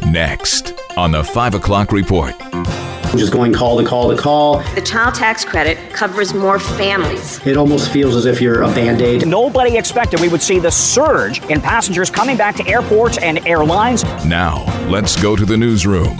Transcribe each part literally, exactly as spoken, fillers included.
Next on the five o'clock report. Just going call to call to call. The child tax credit covers more families. It almost feels as if you're a Band-Aid. Nobody expected we would see the surge in passengers coming back to airports and airlines. Now, let's go to the newsroom.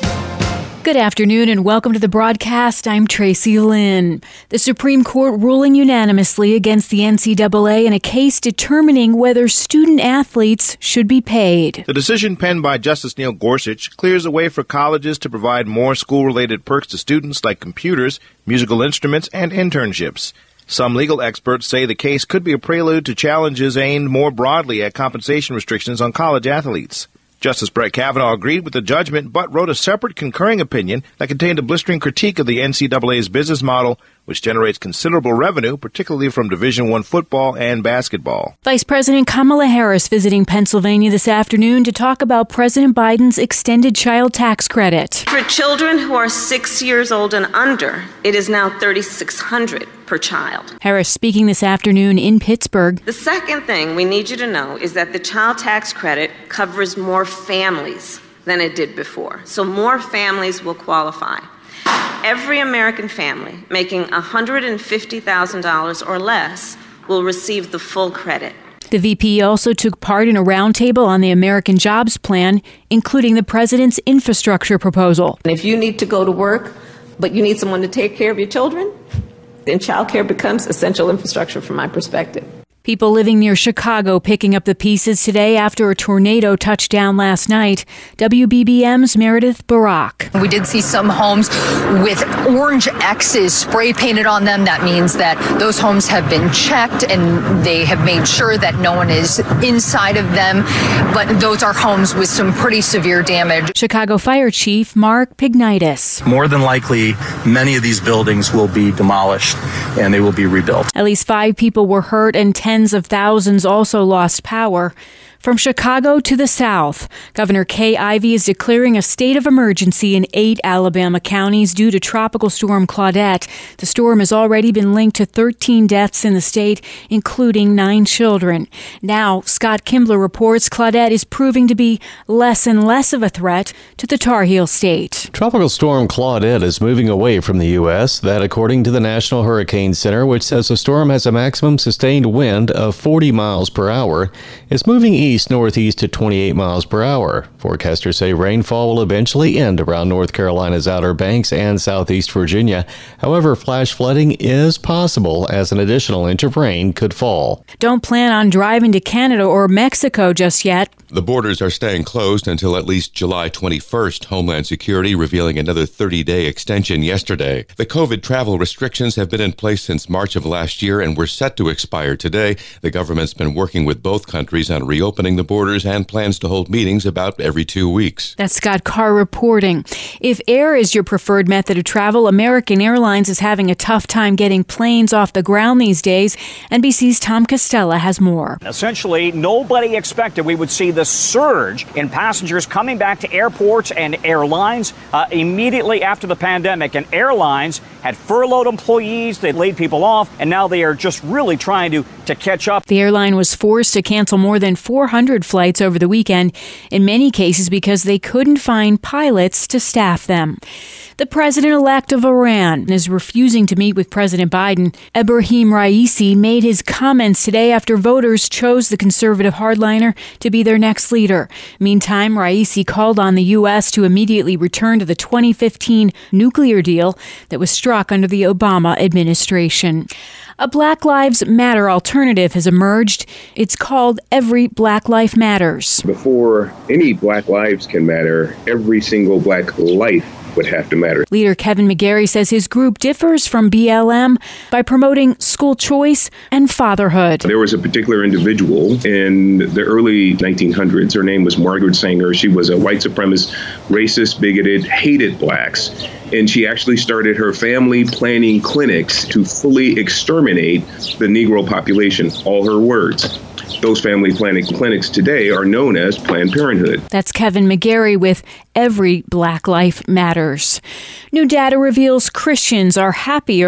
Good afternoon and welcome to the broadcast. I'm Tracy Lynn. The Supreme Court ruling unanimously against the N C double A in a case determining whether student athletes should be paid. The decision penned by Justice Neil Gorsuch clears the way for colleges to provide more school-related perks to students like computers, musical instruments, and internships. Some legal experts say the case could be a prelude to challenges aimed more broadly at compensation restrictions on college athletes. Justice Brett Kavanaugh agreed with the judgment, but wrote a separate concurring opinion that contained a blistering critique of the N C double A's business model, which generates considerable revenue, particularly from Division I football and basketball. Vice President Kamala Harris visiting Pennsylvania this afternoon to talk about President Biden's extended child tax credit. For children who are six years old and under, it is now three thousand six hundred dollars per child. Harris speaking this afternoon in Pittsburgh. The second thing we need you to know is that the child tax credit covers more families than it did before. So more families will qualify. Every American family making one hundred fifty thousand dollars or less will receive the full credit. The V P also took part in a roundtable on the American Jobs Plan, including the president's infrastructure proposal. And if you need to go to work, but you need someone to take care of your children, then child care becomes essential infrastructure from my perspective. People living near Chicago picking up the pieces today after a tornado touched down last night. W B B M's Meredith Barak. We did see some homes with orange X's spray painted on them. That means that those homes have been checked and they have made sure that no one is inside of them. But those are homes with some pretty severe damage. Chicago Fire Chief Mark Pignitis. More than likely, many of these buildings will be demolished and they will be rebuilt. At least five people were hurt and ten Tens of thousands also lost power. From Chicago to the south, Governor Kay Ivey is declaring a state of emergency in eight Alabama counties due to Tropical Storm Claudette. The storm has already been linked to thirteen deaths in the state, including nine children. Now, Scott Kimbler reports Claudette is proving to be less and less of a threat to the Tar Heel state. Tropical Storm Claudette is moving away from the U S, that according to the National Hurricane Center, which says the storm has a maximum sustained wind of forty miles per hour. It's moving east. East-northeast to twenty-eight miles per hour. Forecasters say rainfall will eventually end around North Carolina's Outer Banks and southeast Virginia. However, flash flooding is possible as an additional inch of rain could fall. Don't plan on driving to Canada or Mexico just yet. The borders are staying closed until at least July twenty-first, Homeland Security revealing another thirty-day extension yesterday. The COVID travel restrictions have been in place since March of last year and were set to expire today. The government's been working with both countries on reopening the borders and plans to hold meetings about every two weeks. That's Scott Carr reporting. If air is your preferred method of travel, American Airlines is having a tough time getting planes off the ground these days. N B C's Tom Costello has more. Essentially, nobody expected we would see the surge in passengers coming back to airports and airlines uh, immediately after the pandemic. And airlines had furloughed employees, they laid people off, and now they are just really trying to, to catch up. The airline was forced to cancel more than four hundred flights over the weekend, in many cases because they couldn't find pilots to staff them. The president-elect of Iran is refusing to meet with President Biden. Ebrahim Raisi made his comments today after voters chose the conservative hardliner to be their next leader. Meantime, Raisi called on the U S to immediately return to the twenty fifteen nuclear deal that was struck under the Obama administration. A Black Lives Matter alternative has emerged. It's called Every Black Life Matters. Before any Black lives can matter, every single Black life would have to matter. Leader Kevin McGarry says his group differs from B L M by promoting school choice and fatherhood. There was a particular individual in the early nineteen hundreds. Her name was Margaret Sanger. She was a white supremacist, racist, bigoted, hated blacks. And she actually started her family planning clinics to fully exterminate the Negro population. All her words. Those family planning clinics today are known as Planned Parenthood. That's Kevin McGarry with Every Black Life Matters. New data reveals Christians are happier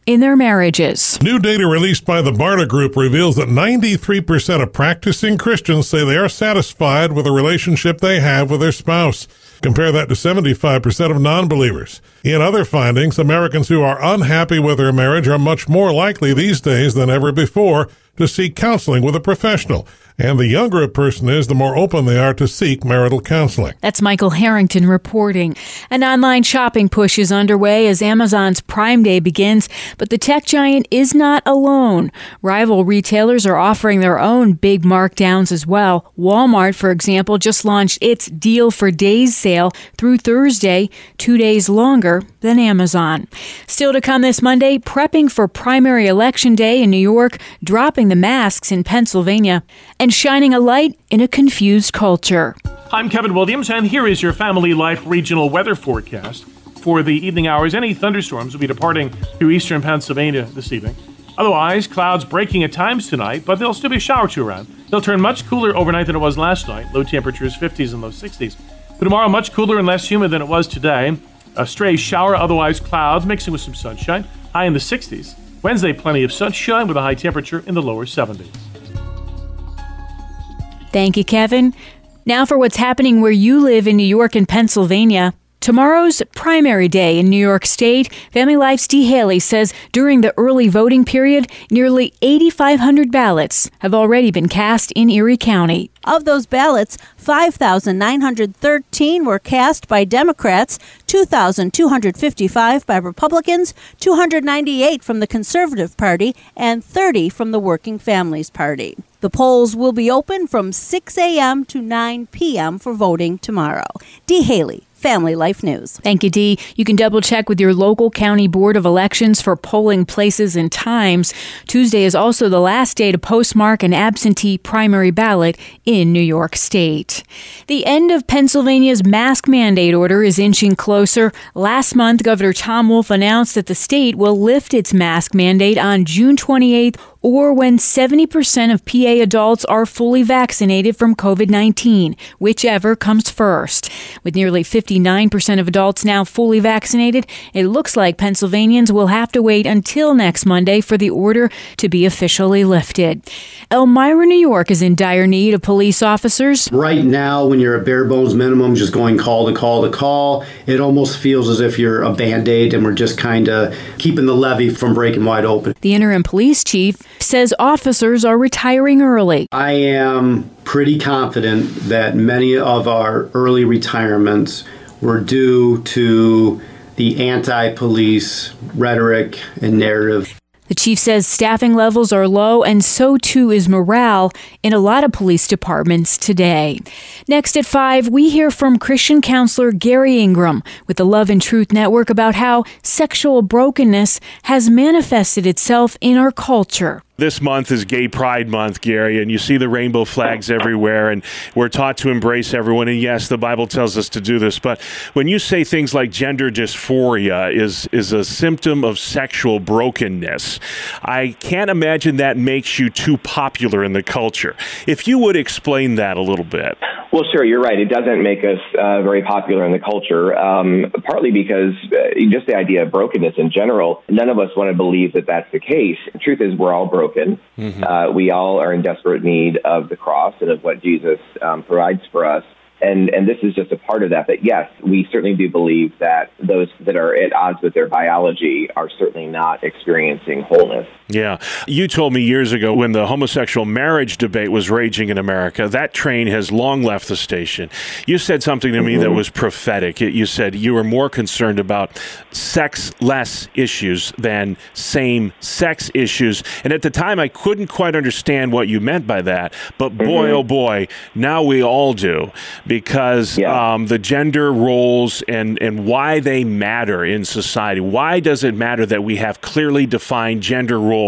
in their marriages. New data released by the Barna Group reveals that ninety-three percent of practicing Christians say they are satisfied with the relationship they have with their spouse. Compare that to seventy-five percent of non-believers. In other findings, Americans who are unhappy with their marriage are much more likely these days than ever before to seek counseling with a professional. And the younger a person is, the more open they are to seek marital counseling. That's Michael Harrington reporting. An online shopping push is underway as Amazon's Prime Day begins, but the tech giant is not alone. Rival retailers are offering their own big markdowns as well. Walmart, for example, just launched its Deal for Days sale through Thursday, two days longer than Amazon. Still to come this Monday, prepping for primary election day in New York, dropping the masks in Pennsylvania, and shining a light in a confused culture. I'm Kevin Williams, and here is your Family Life regional weather forecast. For the evening hours, any thunderstorms will be departing through eastern Pennsylvania this evening. Otherwise, clouds breaking at times tonight, but there'll still be a shower or two around. They'll turn much cooler overnight than it was last night. Low temperatures fifties and low sixties. For tomorrow, much cooler and less humid than it was today. A stray shower, otherwise clouds mixing with some sunshine. High in the sixties. Wednesday, plenty of sunshine with a high temperature in the lower seventies. Thank you, Kevin. Now for what's happening where you live in New York and Pennsylvania. Tomorrow's primary day in New York State. Family Life's Dee Haley says during the early voting period, nearly eighty-five hundred ballots have already been cast in Erie County. Of those ballots, five thousand nine hundred thirteen were cast by Democrats, two thousand two hundred fifty-five by Republicans, two hundred ninety-eight from the Conservative Party, and thirty from the Working Families Party. The polls will be open from six a.m. to nine p.m. for voting tomorrow. Dee Haley, Family Life News. Thank you, Dee. You can double check with your local county board of elections for polling places and times. Tuesday is also the last day to postmark an absentee primary ballot in New York State. The end of Pennsylvania's mask mandate order is inching closer. Last month, Governor Tom Wolf announced that the state will lift its mask mandate on June twenty-eighth or when seventy percent of P A adults are fully vaccinated from covid nineteen, whichever comes first. With nearly fifty-nine percent of adults now fully vaccinated, it looks like Pennsylvanians will have to wait until next Monday for the order to be officially lifted. Elmira, New York is in dire need of police officers. Right now, when you're a bare bones minimum, just going call to call to call, it almost feels as if you're a Band-Aid and we're just kind of keeping the levee from breaking wide open. The interim police chief says officers are retiring early. I am pretty confident that many of our early retirements were due to the anti-police rhetoric and narrative. The chief says staffing levels are low, and so too is morale in a lot of police departments today. Next at five, we hear from Christian counselor Gary Ingram with the Love and Truth Network about how sexual brokenness has manifested itself in our culture. This month is Gay Pride Month, Gary, and you see the rainbow flags everywhere, and we're taught to embrace everyone, and yes, the Bible tells us to do this, but when you say things like gender dysphoria is, is a symptom of sexual brokenness, I can't imagine that makes you too popular in the culture. If you would explain that a little bit. Well, sure, you're right. It doesn't make us uh, very popular in the culture, um, partly because uh, just the idea of brokenness in general, none of us want to believe that that's the case. The truth is we're all broken. Mm-hmm. Uh, we all are in desperate need of the cross and of what Jesus um, provides for us. And and this is just a part of that. But yes, we certainly do believe that those that are at odds with their biology are certainly not experiencing wholeness. Yeah. You told me years ago when the homosexual marriage debate was raging in America, that train has long left the station. You said something to me mm-hmm. that was prophetic. You said you were more concerned about sex-less issues than same-sex issues. And at the time, I couldn't quite understand what you meant by that. But boy, mm-hmm. oh boy, now we all do. Because yeah. um, the gender roles and, and why they matter in society. Why does it matter that we have clearly defined gender roles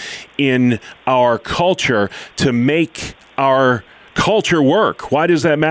in our culture to make our culture work? Why does that matter?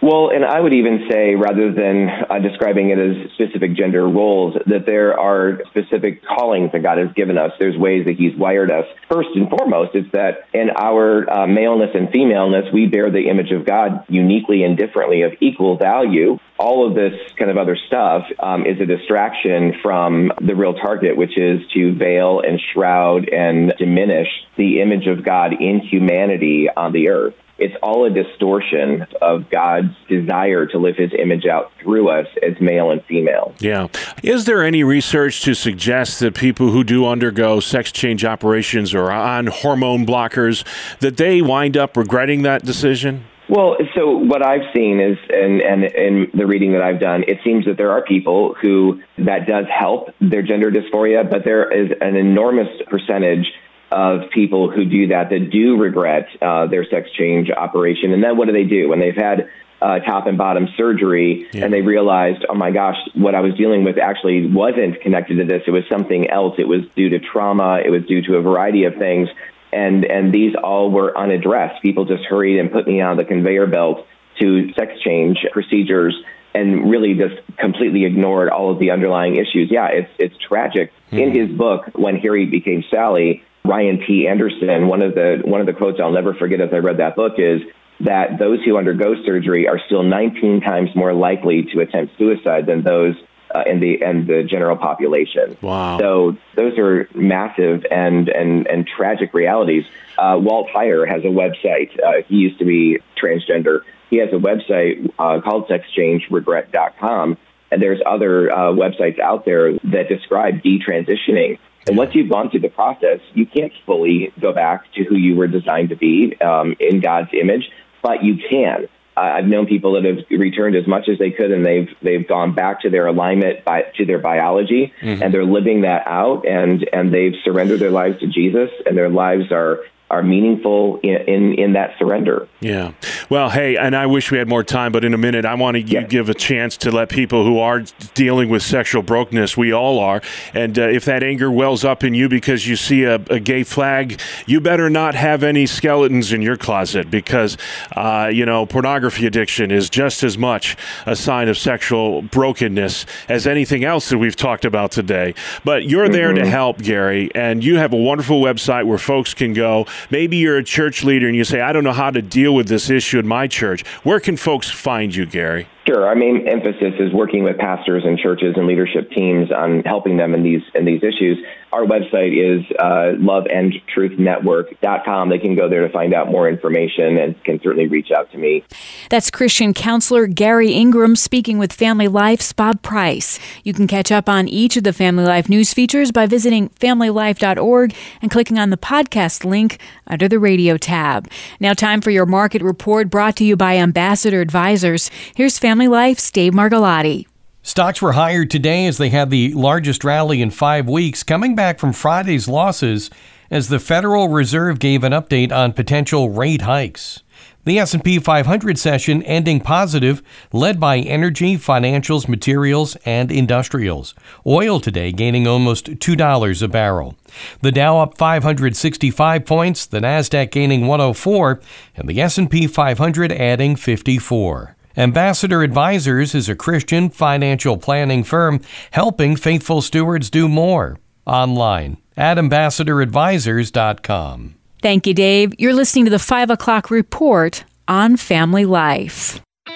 Well, and I would even say, rather than uh, describing it as specific gender roles, that there are specific callings that God has given us. There's ways that he's wired us. First and foremost, it's that in our uh, maleness and femaleness, we bear the image of God uniquely and differently, of equal value. All of this kind of other stuff um, is a distraction from the real target, which is to veil and shroud and diminish the image of God in humanity on the earth. It's all a distortion of God's desire to live his image out through us as male and female. Yeah. Is there any research to suggest that people who do undergo sex change operations or on hormone blockers, that they wind up regretting that decision? Well, so what I've seen is, and, and in the reading that I've done, it seems that there are people who that does help their gender dysphoria, but there is an enormous percentage of people who do that that do regret uh, their sex change operation. And then what do they do when they've had uh, top and bottom surgery yeah. and they realized, oh my gosh, what I was dealing with actually wasn't connected to this. It was something else. It was due to trauma. It was due to a variety of things. And and these all were unaddressed. People just hurried and put me on the conveyor belt to sex change procedures and really just completely ignored all of the underlying issues. Yeah, it's it's tragic. Mm-hmm. In his book, When Harry Became Sally, Ryan T. Anderson, one of the one of the quotes I'll never forget as I read that book is that those who undergo surgery are still nineteen times more likely to attempt suicide than those uh, in the and the general population. Wow! So those are massive and and and tragic realities. Uh, Walt Heyer has a website. Uh, he used to be transgender. He has a website uh, called sex change regret dot com, and there's other uh, websites out there that describe detransitioning. And once you've gone through the process, you can't fully go back to who you were designed to be um, in God's image, but you can. Uh, I've known people that have returned as much as they could, and they've they've gone back to their alignment, by, to their biology, mm-hmm. and they're living that out, and, and they've surrendered their lives to Jesus, and their lives are are meaningful in, in, in that surrender. Yeah. Well, hey, and I wish we had more time, but in a minute, I want to yeah. give a chance to let people who are dealing with sexual brokenness, we all are, and uh, if that anger wells up in you because you see a, a gay flag, you better not have any skeletons in your closet because, uh, you know, pornography addiction is just as much a sign of sexual brokenness as anything else that we've talked about today. But you're mm-hmm. there to help, Gary, and you have a wonderful website where folks can go. Maybe you're a church leader and you say, I don't know how to deal with this issue in my church. Where can folks find you, Gary? Sure. Our main emphasis is working with pastors and churches and leadership teams on helping them in these in these issues. Our website is uh, love and truth network dot com. They can go there to find out more information and can certainly reach out to me. That's Christian counselor Gary Ingram speaking with Family Life's Bob Price. You can catch up on each of the Family Life news features by visiting family life dot org and clicking on the podcast link under the radio tab. Now time for your market report brought to you by Ambassador Advisors. Here's Family Life's Dave Margolotti. Stocks were higher today as they had the largest rally in five weeks, coming back from Friday's losses as the Federal Reserve gave an update on potential rate hikes. The S and P five hundred session ending positive, led by energy, financials, materials, and industrials. Oil today gaining almost two dollars a barrel. The Dow up five hundred sixty-five points, the Nasdaq gaining one oh four, and the S and P five hundred adding fifty-four. Ambassador Advisors is a Christian financial planning firm helping faithful stewards do more. Online at ambassador advisors dot com. Thank you, Dave. You're listening to the five o'clock report on Family Life.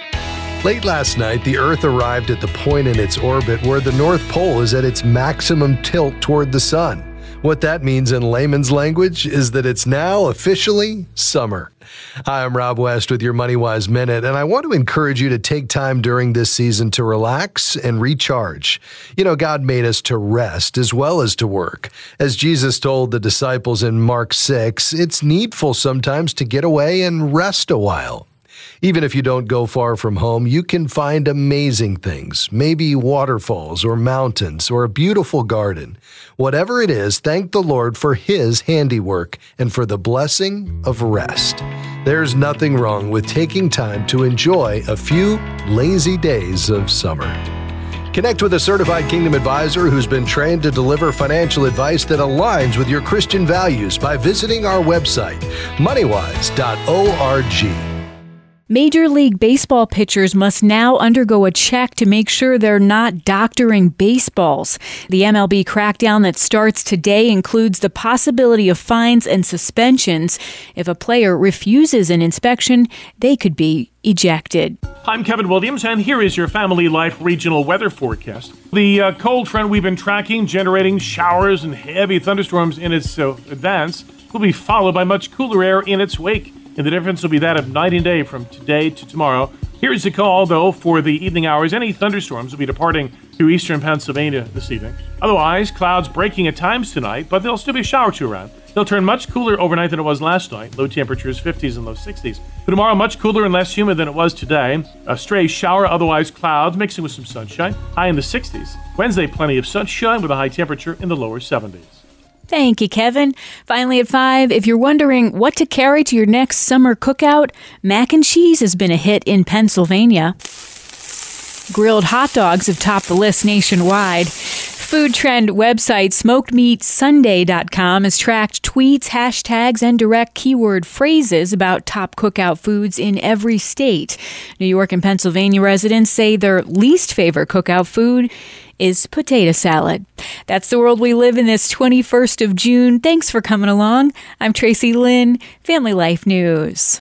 Late last night, the Earth arrived at the point in its orbit where the North Pole is at its maximum tilt toward the sun. What that means in layman's language is that it's now officially summer. Hi, I'm Rob West with your MoneyWise Minute, and I want to encourage you to take time during this season to relax and recharge. You know, God made us to rest as well as to work. As Jesus told the disciples in Mark six, it's needful sometimes to get away and rest a while. Even if you don't go far from home, you can find amazing things, maybe waterfalls or mountains or a beautiful garden. Whatever it is, thank the Lord for His handiwork and for the blessing of rest. There's nothing wrong with taking time to enjoy a few lazy days of summer. Connect with a certified Kingdom advisor who's been trained to deliver financial advice that aligns with your Christian values by visiting our website, moneywise dot org. Major League Baseball pitchers must now undergo a check to make sure they're not doctoring baseballs. The M L B crackdown that starts today includes the possibility of fines and suspensions. If a player refuses an inspection, they could be ejected. I'm Kevin Williams, and here is your Family Life regional weather forecast. The uh, cold front we've been tracking, generating showers and heavy thunderstorms in its uh, advance, will be followed by much cooler air in its wake. And the difference will be that of night and day from today to tomorrow. Here's the call, though, for the evening hours. Any thunderstorms will be departing through eastern Pennsylvania this evening. Otherwise, clouds breaking at times tonight, but there'll still be a shower or two around. They'll turn much cooler overnight than it was last night. Low temperatures fifties and low sixties. But tomorrow, much cooler and less humid than it was today. A stray shower, otherwise clouds mixing with some sunshine. High in the sixties. Wednesday, plenty of sunshine with a high temperature in the lower seventies. Thank you, Kevin. Finally at five, if you're wondering what to carry to your next summer cookout, mac and cheese has been a hit in Pennsylvania. Grilled hot dogs have topped the list nationwide. Food trend website smoked meat sunday dot com has tracked tweets, hashtags, and direct keyword phrases about top cookout foods in every state. New York and Pennsylvania residents say their least favorite cookout food is potato salad. That's the world we live in this twenty-first of June. Thanks for coming along. I'm Tracy Lynn, Family Life News.